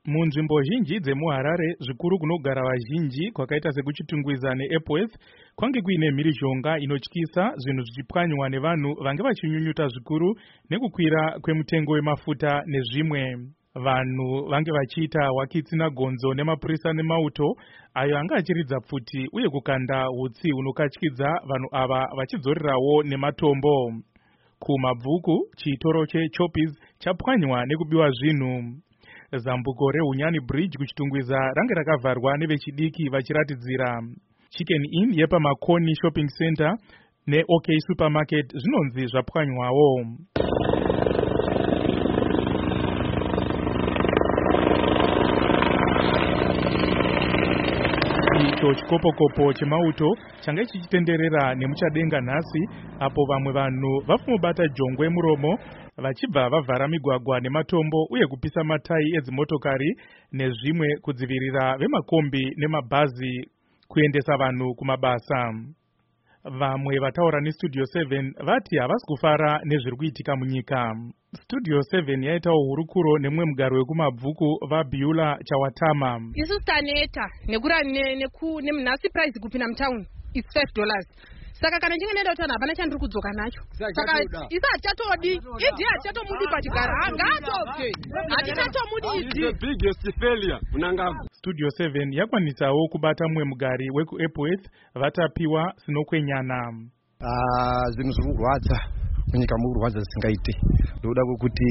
Munzvimbo zhinji dzemuHarare zvikuru kunogara vazhinji kwakaita sekuchitungwiza neEpworth kwange kuine mhirizhonga inotyisa, zvinhu zvichipwanywa nevanhu vange vachinyunyuta zvikuru nekukwira kwemutengo wemafuta nezvimwe. Vanhu vange vachiita wakitsina gonzo nemapurisa nemauto ayo anga achiridza pfuti uye kukanda hutsi hunokatyidza, vanhu ava vachidzorerawo nematombo. Kumabvuku, chitoro cheChoppies chapwanywa nekubiwa zvinhu. Zambuko reHunyani Bridge kuchitungwiza range rakavharwa nevechidiki vachiratidzira. Chicken Inn yepaMakoni Shopping Center neOK Supermarket zvinonzi zvapwanywawo. Icho chikopokopo chemauto change chichitenderera nemuchadenga nhasi, apo vamwe vanhu vafumobata jongwe muromo vachibva vavhara migwagwa nematombo uye kupisa matayi edzimotokari nezvimwe kudzivirira vemakombi nemabhazi kuendesa vanhu kumabasa. Vamwe vataura neStudio 7 vati havasi kufara nezviri kuitika munyika. Studio 7 yaitawo hurukuro nemumwe mugaro wekumabvuku vaBeulah Chawatama. Isu taneta nekura nemunhasi price kupinda mutown it's $5. Saka kana chinge nenda utana hapana chandiri kudzoka nacho. Saka isa hachatodi, idi hachatomudi pachigara, ngaatoke. Hatichatomudi. The biggest failure munangavu. Studio 7 yakwanisawo kubata mumwe mugari wekuEpworth vatapiwa sinokwenyana. Zvinhu zviri kurwadza munyika muri kurwadza zvisingaite. Ndoda kuti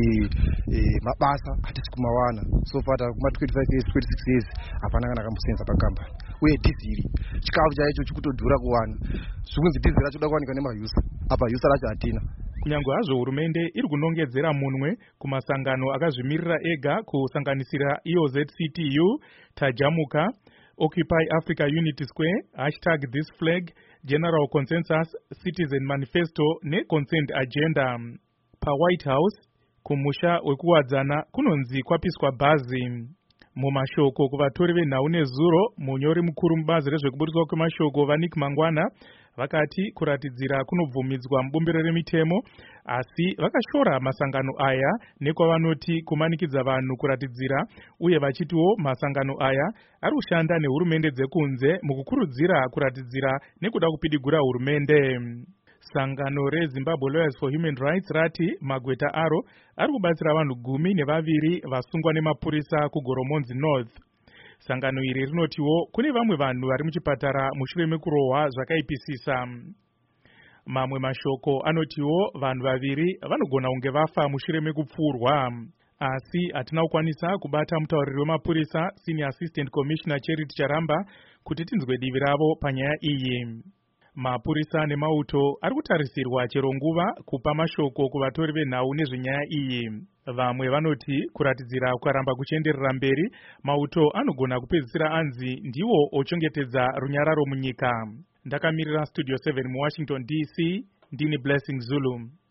mabasa hatisi kumawana. So far kuma 25 years 26 years hapana kana kambosenza pakambani. Uye dizili chikafu chaicho chikutodhura kuwana. Zvikunzi dizili racho dakuwanika nemayusa. Apa yusa racho hatina. Kunyange hazvo hurumende iri kunongedzera munwe kumasangano akazvimirira ega kusanganisira EOZCTU, Tajamuka, Occupy Africa Unity Square, #ThisFlag, General Consensus, Citizen Manifesto neConsent Agenda. PaWhite House, kumusha wekuwadzana kunonzi kwapiswa bhazi. Mumashoko kuvatori venhau nezuro, munyori mukuru mubazi rezvekuburiswa kwemashoko Vanik Mangwana vakati kuratidzira kunobvumidzwa mubumbiro remitemo, asi vakashora masangano aya nekwavanoti kumanikidza vanhu kuratidzira, uye vachitiwo masangano aya ari kushanda nehurumende dzekunze mukukurudzira kuratidzira nekuda kupidigura hurumende. Sangano reZimbabwe Lawyers for Human Rights rati magweta aro ari kubatsira vanhu 12 vasungwa nemapurisa kuGoromonzi North. Sangano iri rinotiwo kune vamwe vanhu vari muchipatara mushure mekurohwa zvakaipisisa. Mamwe mashoko anotiwo vanhu 2 vanogona kunge vafa mushure mekupfurwa. Asi hatina kukwanisa kubata mutauriri wemapurisa Senior Assistant Commissioner Charity Charamba kuti tinzwe divi ravo panyaya iyi. Mapurisa nemauto ari kutarisirwa chero nguva kupa mashoko kuvatori venhau nezvenyaya iyi. Vamwe vanoti kuratidzira kukaramba kuchienderera mberi, mauto anogona kupedzisira anzi ndiwo ochengetedza runyararo munyika. Ndakamirira Studio 7 muWashington DC, ndini Blessing Zulu.